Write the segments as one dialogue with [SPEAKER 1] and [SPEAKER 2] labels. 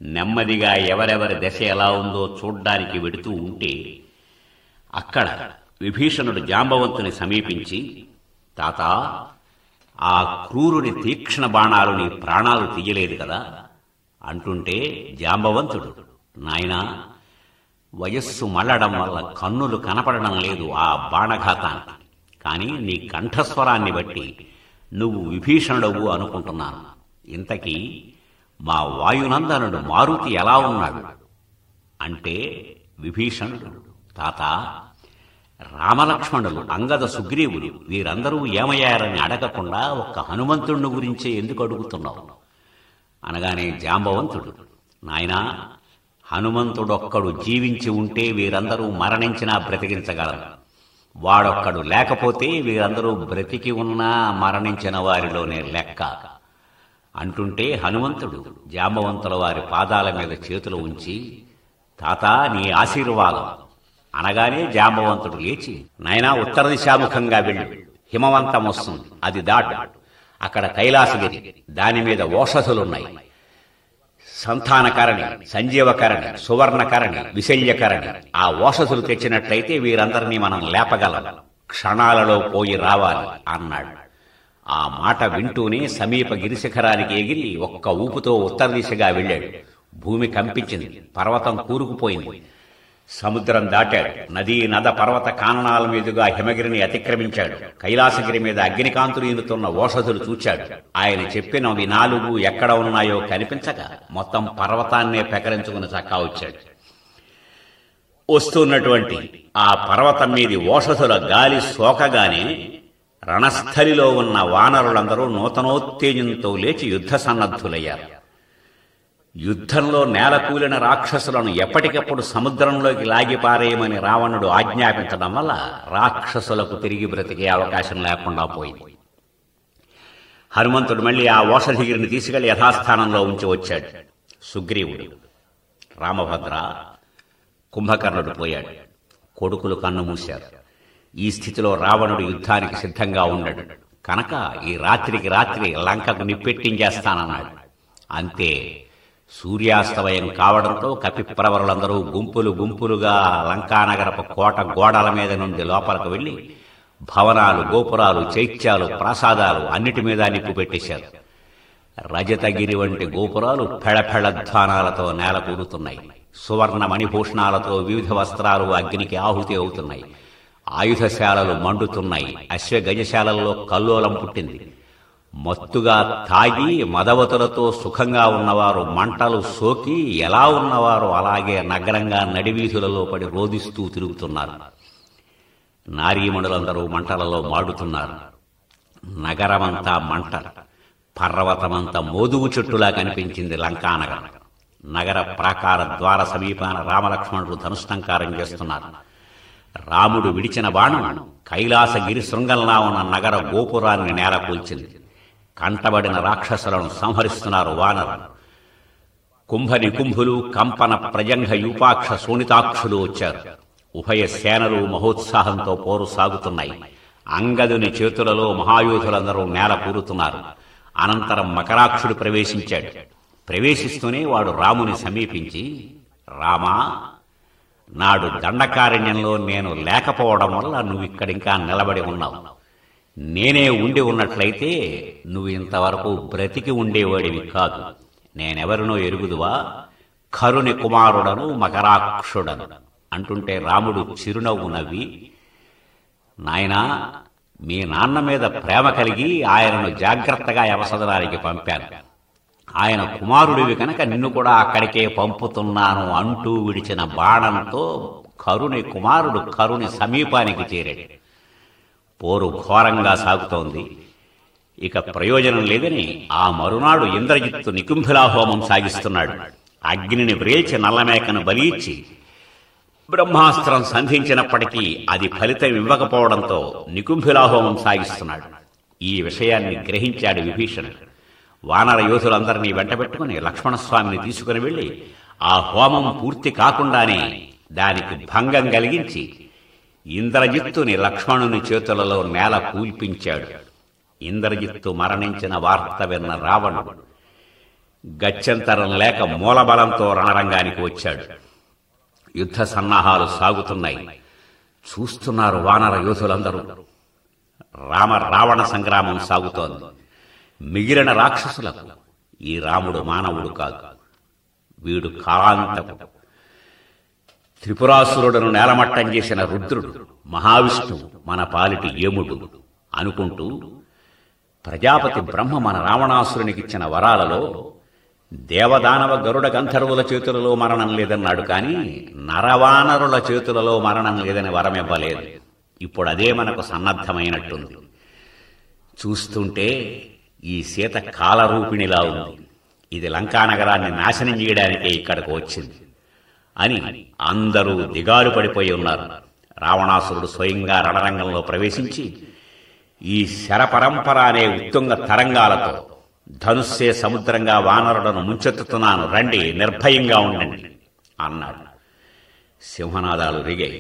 [SPEAKER 1] నెమ్మదిగా ఎవరెవరి దశ ఎలా ఉందో చూడ్డానికి వెడుతూ ఉంటే అక్కడ విభీషణుడు జాంబవంతుని సమీపించి, తాత, ఆ క్రూరుని తీక్ష్ణ బాణాలు నీ ప్రాణాలు తీయలేదు కదా అంటుంటే జాంబవంతుడు, నాయనా, వయస్సు మళ్ళడం వల్ల కన్నులు కనపడడం లేదు ఆ బాణఘాతానికి, కానీ నీ కంఠస్వరాన్ని బట్టి నువ్వు విభీషణుడవు అనుకుంటున్నాను. ఇంతకీ మా వాయునందనుడు మారుతి ఎలా ఉన్నాడు అంటే విభీషణుడు, తాత, రామలక్ష్మణులు, అంగద, సుగ్రీవులు వీరందరూ ఏమయ్యారని అడగకుండా ఒక్క హనుమంతుడిని గురించే ఎందుకు అడుగుతున్నావు అనగానే జాంబవంతుడు, నాయనా, హనుమంతుడొక్కడు జీవించి ఉంటే వీరందరూ మరణించినా బ్రతికించగలరు. వాడొక్కడు లేకపోతే వీరందరూ బ్రతికి ఉన్నా మరణించిన వారిలోనే లెక్క అంటుంటే హనుమంతుడు జాంబవంతుల వారి పాదాల మీద చేతులు ఉంచి, తాత, నీ ఆశీర్వాదం అనగానే జాంబవంతుడు లేచి, నాయనా, ఉత్తర దిశాముఖంగా వెళ్ళు, హిమవంతం వస్తుంది, అది దాటు, అక్కడ కైలాసగిరి, దాని మీద ఓషధులున్నాయి, సంతానకరణి, సంజీవకరణి, సువర్ణకరణి, విశల్యకరణి. ఆ ఓషధులు తెచ్చినట్లయితే వీరందరినీ మనం లేపగలం, క్షణాలలో పోయి రావాలి అన్నాడు. ఆ మాట వింటూనే సమీప గిరిశిఖరానికి ఎగిరి ఒక్క ఊపుతో ఉత్తర దిశగా వెళ్ళాడు. భూమి కంపించింది, పర్వతం కూరుకుపోయింది, సముద్రం దాటాడు, నదీ నద పర్వత కాననాల మీదుగా హిమగిరిని అతిక్రమించాడు. కైలాసగిరి మీద అగ్నికాంతులు ఈనుతున్న ఓషధులు చూచాడు. ఆయన చెప్పినవి 4 ఎక్కడ ఉన్నాయో కనిపించక మొత్తం పర్వతాన్నే పెకరించుకుని చక్కా వచ్చాడు. వస్తున్నటువంటి ఆ పర్వతం మీది ఓషధుల గాలి సోకగానే రణస్థలిలో ఉన్న వానరులందరూ నూతనోత్తేజంతో లేచి యుద్ధ సన్నద్ధులయ్యారు. యుద్ధంలో నేలకూలిన రాక్షసులను ఎప్పటికప్పుడు సముద్రంలోకి లాగిపారేయమని రావణుడు ఆజ్ఞాపించడం వల్ల రాక్షసులకు తిరిగి బ్రతికే అవకాశం లేకుండా పోయింది. హనుమంతుడు మళ్లీ ఆ ఓషధిగిరిని తీసుకెళ్లి యథాస్థానంలో ఉంచి వచ్చాడు. సుగ్రీవుడు, రామభద్ర, కుంభకర్ణుడు పోయాడు. కొడుకులు కన్నుమూశారు. ఈ స్థితిలో రావణుడు యుద్ధానికి సిద్ధంగా ఉన్నాడు కనుక ఈ రాత్రికి రాత్రి లంకకు నిప్పెట్టించేస్తానన్నాడు. అంతే, సూర్యాస్తమయం కావడంతో కపిప్రవరులందరూ గుంపులు గుంపులుగా లంకానగరపు కోట గోడల మీద నుండి లోపలకు వెళ్లి భవనాలు, గోపురాలు, చైత్యాలు, ప్రాసాదాలు అన్నిటి మీద నిప్పు పెట్టేశారు. రజతగిరి వంటి గోపురాలు ఫెళఫెళధ్వానాలతో నేల కూలుతున్నాయి. సువర్ణ మణిభూషణాలతో వివిధ వస్త్రాలు అగ్నికి ఆహుతి అవుతున్నాయి. ఆయుధశాలలు మండుతున్నాయి. అశ్వగజశాలల్లో కల్లోలం పుట్టింది. మత్తుగా తాగి మదవతులతో సుఖంగా ఉన్నవారు మంటలు సోకి ఎలా ఉన్నవారు అలాగే నగరంగా నడివీధులలో పడి రోదిస్తూ తిరుగుతున్నారు. నారీమణులందరూ మంటలలో మాడుతున్నారు. నగరమంతా మంట, పర్వతమంతా మోదుగు చెట్టులా కనిపించింది లంకానగరం. నగర ప్రాకార ద్వార సమీపాన రామలక్ష్మణుడు ధనుష్టంకారం చేస్తున్నారు. రాముడు విడిచిన బాణం కైలాసగిరి శృంగంలా ఉన్న నగర గోపురాన్ని నేల కూల్చింది. కంటబడిన రాక్షసులను సంహరిస్తున్నారు వానరులు. కుంభనికుంభులు, కంపన, ప్రజంఘ, యూపాక్ష, శోణితాక్షులు వచ్చారు. ఉభయ సేనలు మహోత్సాహంతో పోరు సాగుతున్నాయి. అంగదుని చేతులలో మహాయోధులందరూ నేల కూరుతున్నారు. అనంతరం మకరాక్షుడు ప్రవేశించాడు. ప్రవేశిస్తూనే వాడు రాముని సమీపించి, రామా, నాడు దండకారణ్యంలో నేను లేకపోవడం వల్ల నువ్విక్కడింకా నిలబడి ఉన్నావు. నేనే ఉండి ఉన్నట్లయితే నువ్వు ఇంతవరకు బ్రతికి ఉండేవాడివి కాదు. నేనెవరినో ఎరుగుదువా? కరుని కుమారుడను, మకరాక్షుడను అంటుంటే రాముడు చిరునవ్వు నవ్వి, నాయనా, మీ నాన్న మీద ప్రేమ కలిగి ఆయనను జాగ్రత్తగా యవసదనానికి పంపాను. ఆయన కుమారుడివి కనుక నిన్ను కూడా అక్కడికే పంపుతున్నాను అంటూ విడిచిన బాణంతో కరుని కుమారుడు కరుని సమీపానికి చేరాడు. పోరు ఘోరంగా సాగుతోంది. ఇక ప్రయోజనం లేదని ఆ మరునాడు ఇంద్రజిత్తు నికుంభిలాహోమం సాగిస్తున్నాడు. అగ్నిని వ్రేల్చి నల్లమేకను బలి ఇచ్చి బ్రహ్మాస్త్రం సంధించినప్పటికీ అది ఫలితం ఇవ్వకపోవడంతో నికుంభిలాహోమం సాగిస్తున్నాడు. ఈ విషయాన్ని గ్రహించాడు విభీషణుడు. వానర యోధులందరినీ వెంటబెట్టుకుని లక్ష్మణస్వామిని తీసుకుని వెళ్లి ఆ హోమం పూర్తి కాకుండానే దానికి భంగం కలిగించి ఇంద్రజిత్తుని లక్ష్మణుని చేతులలో నేల కూల్పించాడు. ఇంద్రజిత్తు మరణించిన వార్త విన్న రావణుడు గత్యంతరం లేక మూలబలంతో రణరంగానికి వచ్చాడు. యుద్ధ సన్నాహాలు సాగుతున్నాయి. చూస్తున్నారు వానర యోధులందరూ. రావణ సంగ్రామం సాగుతోంది. మిగిలిన రాక్షసులకు ఈ రాముడు మానవుడు కాదు, వీడు కాలాంతకుడు. త్రిపురాసురుడును నేలమట్టం చేసిన రుద్రుడు, మహావిష్ణువు మన పాలిటి ఏముడు అనుకుంటూ ప్రజాపతి బ్రహ్మ మన రావణాసురునికిచ్చిన వరాలలో దేవదానవ గరుడ గంధర్వుల చేతులలో మరణం లేదన్నాడు, కానీ నరవానరుల చేతులలో మరణం లేదని వరమివ్వలేదు. ఇప్పుడు అదే మనకు సన్నద్ధమైనట్టుంది. చూస్తుంటే ఈ సీత కాలరూపిణిలా ఉంది. ఇది లంకానగరాన్ని నాశనం చేయడానికే ఇక్కడకు వచ్చింది అని అందరూ దిగాలు పడిపోయి ఉన్నారు. రావణాసురుడు స్వయంగా రణరంగంలో ప్రవేశించి ఈ శరపరంపర అనే ఉత్తుంగ తరంగాలతో ధనుస్సే సముద్రంగా వానరులను ముంచెత్తుతున్నాను, రండి, నిర్భయంగా ఉండండి అన్నాడు. సింహనాదాలు రిగాయి.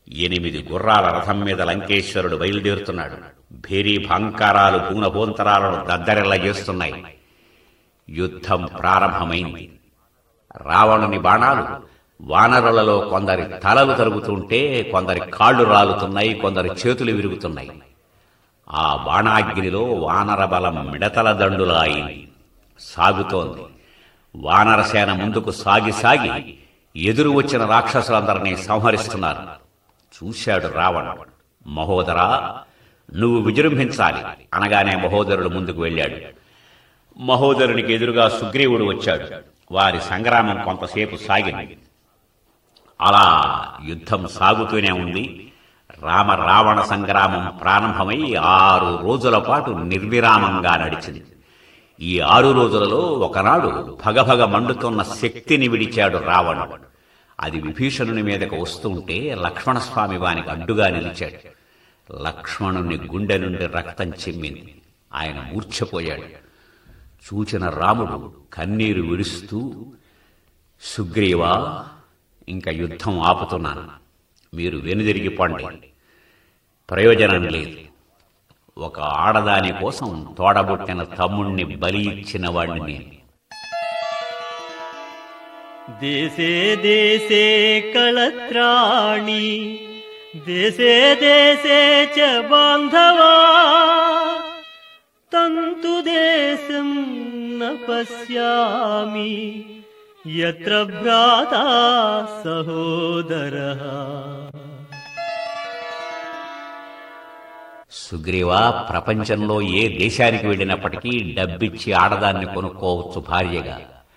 [SPEAKER 1] 8 గుర్రాల రథం మీద లంకేశ్వరుడు బయలుదేరుతున్నాడు. భేరీ భాంకారాలు భూనభోంతరాలను దద్దరిల్ల చేస్తున్నాయి. యుద్ధం ప్రారంభమైంది. రావణుని బాణాలు వానరులలో కొందరి తలలు తరుగుతుంటే కొందరి కాళ్లు రాలుతున్నాయి, కొందరి చేతులు విరుగుతున్నాయి. ఆ బాణాగ్నిలో వానర బలం మిడతల దండులా అయింది. సాగుతోంది. వానరసేన ముందుకు సాగి సాగి ఎదురు వచ్చిన రాక్షసులందరినీ సంహరిస్తున్నారు. చూశాడు రావణుడు. మహోదరా, నువ్వు విజృంభించాలి అనగానే మహోదరుడు ముందుకు వెళ్ళాడు. మహోదరునికి ఎదురుగా సుగ్రీవుడు వచ్చాడు. వారి సంగ్రామం కొంతసేపు సాగింది. అలా యుద్ధం సాగుతూనే ఉంది. రావణ సంగ్రామం ప్రారంభమై 6 రోజుల పాటు నిర్విరామంగా నడిచింది. ఈ 6 రోజులలో ఒకనాడు భగభగ మండుతున్న శక్తిని విడిచాడు రావణుడు. అది విభీషణుని మీదకు వస్తుంటే లక్ష్మణస్వామి వానికి అడ్డుగా నిలిచాడు. లక్ష్మణుని గుండె నుండి రక్తం చిమ్మింది. ఆయన మూర్ఛపోయాడు. చూచిన రాముడు కన్నీరు విడుస్తూ, సుగ్రీవా, ఇంక యుద్ధం ఆపుతున్నాను, మీరు వెనుదిరిగిపోండి, ప్రయోజనం లేదు. ఒక ఆడదాని కోసం తోడబుట్టిన తమ్ముణ్ణి బలి ఇచ్చిన వాణ్ణి నేను.
[SPEAKER 2] దేశే దేశే కళత్రాణి దేశే దేశే చ బాంధవా తంతు దేశం న పశ్యామి యత్ర భ్రాతా సహోదరః.
[SPEAKER 1] సుగ్రీవా, ప్రపంచంలో ఏ దేశానికి వెళ్ళినప్పటికీ డబ్బిచ్చి ఆడదాన్ని కొనుక్కోవచ్చు భార్యగా.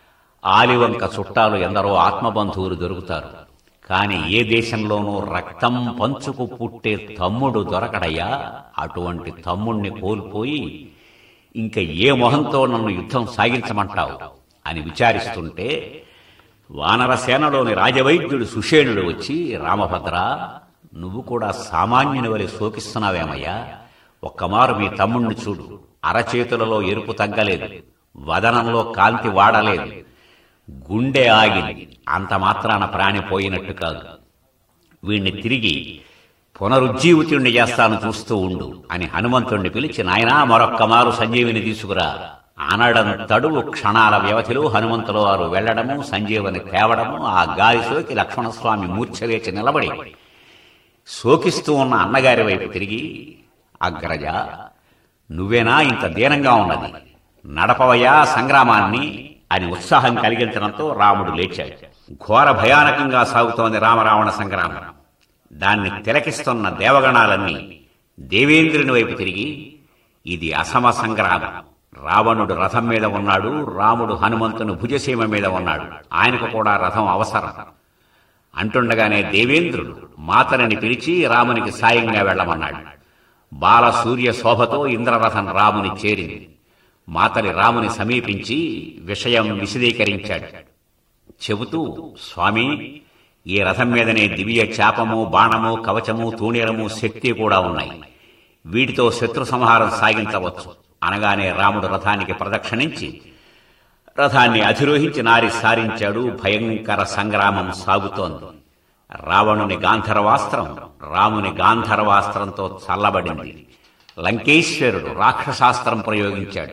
[SPEAKER 1] ఆలివంక చుట్టాలు ఎందరో ఆత్మబంధువులు దొరుకుతారు, కాని ఏ దేశంలోనూ రక్తం పంచుకు పుట్టే తమ్ముడు దొరకడయ్యా. అటువంటి తమ్ముణ్ణి కోల్పోయి ఇంక ఏ మొహంతో నన్ను యుద్ధం సాగించమంటావు అని విచారిస్తుంటే వానరసేనలోని రాజవైద్యుడు సుషేణుడు వచ్చి, రామభద్ర, నువ్వు కూడా సామాన్యుని వలె శోకిస్తున్నావేమయ్యా. ఒక్కమారు మీ తమ్ముణ్ణి చూడు. అరచేతులలో ఎరుపు తగ్గలేదు, వదనంలో కాంతి వాడలేదు, గుండె ఆగింది. అంత మాత్రాన ప్రాణి పోయినట్టు కాదు. వీణ్ణి తిరిగి పునరుజ్జీవితుణ్ణి చేస్తాను, చూస్తూ ఉండు అని హనుమంతుణ్ణి పిలిచి, నాయనా, మరొక్కమారు సంజీవిని తీసుకురా అనడం తడువు క్షణాల వ్యవధిలో హనుమంతుల వారు వెళ్లడము, సంజీవని తేవడము. ఆ గాలి సోకి లక్ష్మణస్వామి మూర్ఛలేచి నిలబడి శోకిస్తూ ఉన్న అన్నగారి వైపు తిరిగి, అగ్రజ, నువ్వేనా ఇంత దీనంగా ఉన్నది, నడపవయ్యా సంగ్రామాన్ని అని ఉత్సాహం కలిగించడంతో రాముడు లేచాడు. ఘోర భయానకంగా సాగుతోంది రామరావణ సంగ్రామం. దాన్ని తిలకిస్తున్న దేవగణాలన్నీ దేవేంద్రుని వైపు తిరిగి, ఇది అసమ సంగ్రామం. రావణుడు రథం మీద ఉన్నాడు, రాముడు హనుమంతుని భుజసీమ మీద ఉన్నాడు, ఆయనకు కూడా రథం అవసరం అంటుండగానే దేవేంద్రుడు మాతరిని పిలిచి రామునికి సాయంగా వెళ్లమన్నాడు. బాల సూర్య శోభతో ఇంద్రరథం రాముని చేరింది. మాతరి రాముని సమీపించి విషయం విశదీకరించాడు. చెబుతూ, స్వామి, ఈ రథం మీదనే దివ్య చాపము, బాణము, కవచము, తూణీరము, శక్తి కూడా ఉన్నాయి. వీటితో శత్రు సంహారం సాగించవచ్చు అనగానే రాముడు రథానికి ప్రదక్షిణించి రథాన్ని అధిరోహించి నారి సారించాడు. భయంకర సంగ్రామం సాగుతోంది. రావణుని గాంధర్వాస్త్రం రాముని గాంధర్వాస్త్రంతో చల్లబడింది. లంకేశ్వరుడు రాక్షసాస్త్రం ప్రయోగించాడు.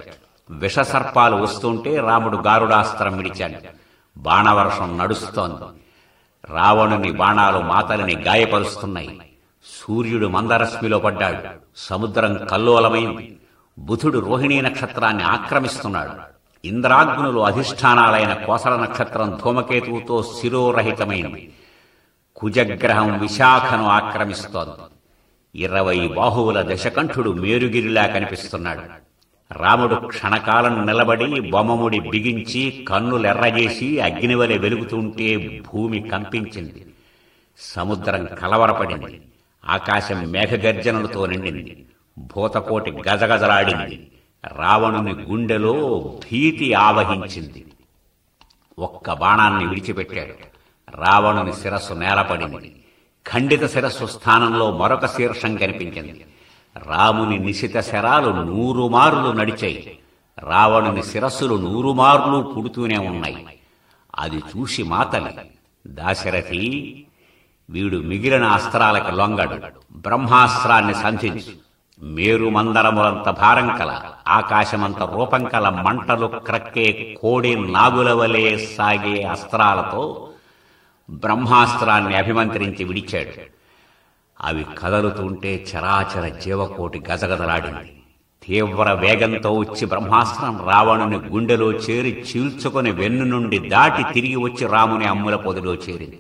[SPEAKER 1] విషసర్పాలు వస్తుంటే రాముడు గారుడాస్త్రం విడిచాడు. బాణవర్షం నడుస్తోంది. రావణుని బాణాలు మాతలిని గాయపరుస్తున్నాయి. సూర్యుడు మందరశ్మిలో పడ్డాడు. సముద్రం కల్లోలమైంది. బుధుడు రోహిణీ నక్షత్రాన్ని ఆక్రమిస్తున్నాడు. ఇంద్రాగ్నులు అధిష్టానాలైన కోసల నక్షత్రం ధూమకేతువుతో శిరోరహితమైంది. కుజగ్రహం విశాఖను ఆక్రమిస్తోంది. 20 బాహువుల దశకంఠుడు మేరుగిరిలా కనిపిస్తున్నాడు. రాముడు క్షణకాలం నిలబడి బొమ్మముడి బిగించి కన్నులెర్రజేసి అగ్నివలె వెలుగుతుంటే భూమి కంపించింది. సముద్రం కలవరపడింది. ఆకాశం మేఘగర్జనలతో నిండింది. భూతకోటి గజగజలాడింది. రావణుని గుండెలో భీతి ఆవహించింది. ఒక్క బాణాన్ని విడిచిపెట్టాడు. రావణుని శిరస్సు నేలపడింది. ఖండిత శిరస్సు స్థానంలో మరొక శీర్షం కనిపించింది. రాముని నిశిత శరాలు 100 మార్లు నడిచాయి. రావణుని శిరస్సులు 100 మార్లు పుడుతూనే ఉన్నాయి. అది చూసి మాతలి, దాశరథి, వీడు మిగిలిన అస్త్రాలకు లొంగడు. బ్రహ్మాస్త్రాన్ని సంధించు. మేరు మందరములంత భారం కల, ఆకాశమంత రూపం కల మంటలు క్రక్కే కోడి నాగుల వలె సాగే అస్త్రాలతో బ్రహ్మాస్త్రాన్ని అభిమంత్రించి విడిచాడు. అవి కదలుతుంటే చరాచర జీవకోటి గజగజలాడింది. తీవ్ర వేగంతో వచ్చి బ్రహ్మాస్త్రం రావణుని గుండెలో చేరి చీల్చుకొని వెన్ను నుండి దాటి తిరిగి వచ్చి రాముని అమ్ముల పొదిలో చేరింది.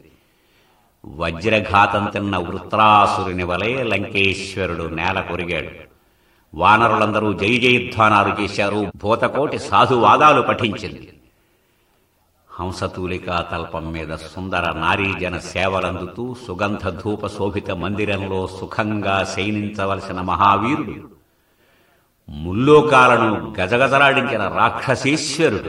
[SPEAKER 1] వజ్రఘాతం తిన్న వృత్రాసురుని వలె లంకేశ్వరుడు నేల కొరిగాడు. వానరులందరూ జై జయధ్వానాలు చేశారు. భూతకోటి సాధువాదాలు పఠించింది. హంసతూలికా తల్పం మీద సుందర నారీజన సేవలందుతూ సుగంధ ధూప శోభిత మందిరంలో సుఖంగా శయనించవలసిన మహావీరుడు, ముల్లోకాలను గజగజలాడించిన రాక్షసీశ్వరుడు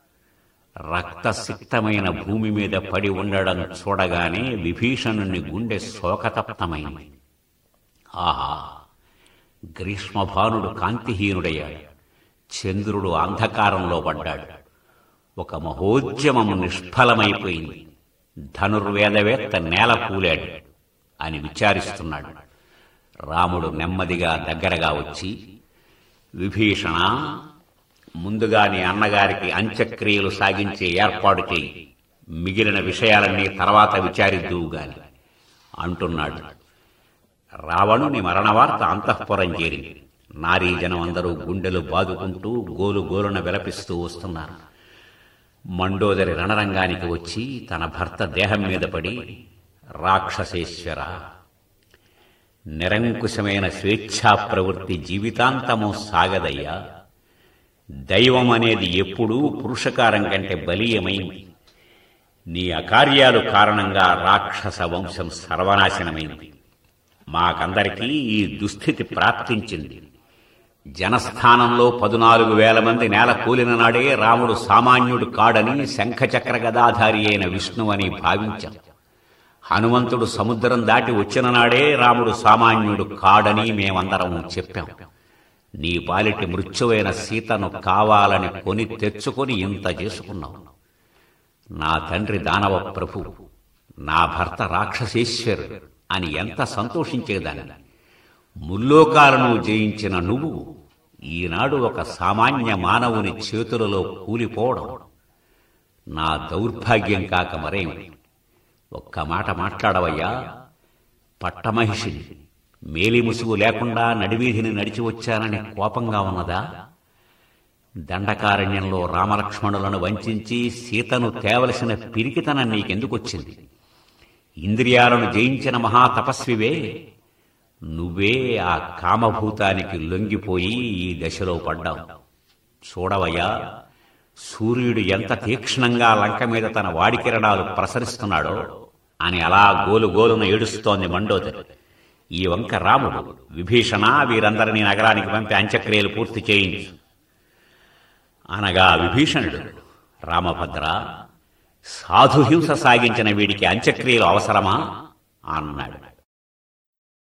[SPEAKER 1] రక్తసిక్తమైన భూమి మీద పడి ఉండడం చూడగానే విభీషణుని గుండె శోకతప్తమైంది. ఆహా! గ్రీష్మభానుడు కాంతిహీనుడయ్యాడు. చంద్రుడు అంధకారంలో పడ్డాడు. ఒక మహోద్యమము నిష్ఫలమైపోయింది. ధనుర్వేదవేత్త నేల కూలాడు అని విచారిస్తున్నాడు. రాముడు నెమ్మదిగా దగ్గరగా వచ్చి, విభీషణ, ముందుగా నీ అన్నగారికి అంత్యక్రియలు సాగించే ఏర్పాటు చేయి. మిగిలిన విషయాలన్నీ తర్వాత విచారిద్దువుగాని అంటున్నాడు. రావణుని మరణవార్త అంతఃపురం చేరింది. నారీజనం అందరూ గుండెలు బాదుకుంటూ గోలుగోలున విలపిస్తూ వస్తున్నారు. మండోదరి రణరంగానికి వచ్చి తన భర్త దేహం మీద పడి, రాక్షసేశ్వర, నిరంకుశమైన స్వేచ్ఛా ప్రవృత్తి జీవితాంతము సాగదయ్యా. దైవం అనేది ఎప్పుడూ పురుషకారం కంటే బలీయమైంది. నీ అకార్యాలు కారణంగా రాక్షస వంశం సర్వనాశనమైంది. మాకందరికీ ఈ దుస్థితి ప్రాప్తించింది. జనస్థానంలో 14,000 మంది నేల కూలిన నాడే రాముడు సామాన్యుడు కాడని, శంఖచక్ర గదాధారి అయిన విష్ణువని భావించాం. హనుమంతుడు సముద్రం దాటి వచ్చిన నాడే రాముడు సామాన్యుడు కాడని మేమందరం చెప్పాం. నీ పాలిటి మృత్యువైన సీతను కావాలని కొని తెచ్చుకొని ఇంత చేసుకున్నావు. నా తండ్రి దానవ ప్రభు, నా భర్త రాక్షసేశ్వరుడు అని ఎంత సంతోషించేదాన్ని. ముల్లోకాలను జయించిన నువ్వు ఈనాడు ఒక సామాన్య మానవుని చేతులలో కూలిపోవడం నా దౌర్భాగ్యం కాక మరేమి. ఒక్క మాట మాట్లాడవయ్యా. పట్టమహిషిని మేలిముసుగు లేకుండా నడివీధిని నడిచి వచ్చానని కోపంగా ఉన్నదా? దండకారణ్యంలో రామలక్ష్మణులను వంచించి సీతను తేవలసిన పిరికితనం నీకెందుకొచ్చింది? ఇంద్రియాలను జయించిన మహాతపస్వివే నువ్వే ఆ కామభూతానికి లొంగిపోయి ఈ దశలో పడ్డావు. చూడవయ్యా, సూర్యుడు ఎంత తీక్ష్ణంగా లంక మీద తన వాడికిరణాలు ప్రసరిస్తున్నాడో అని అలా గోలుగోలున ఏడుస్తోంది మండోదరి. ఈ వంక రాముడు, విభీషణ, వీరందరినీ నగరానికి పంపి అంత్యక్రియలు పూర్తి చేయించు అనగా విభీషణుడు, రామభద్ర, సాధుహింస సాగించిన వీడికి అంత్యక్రియలు అవసరమా అన్నాడు.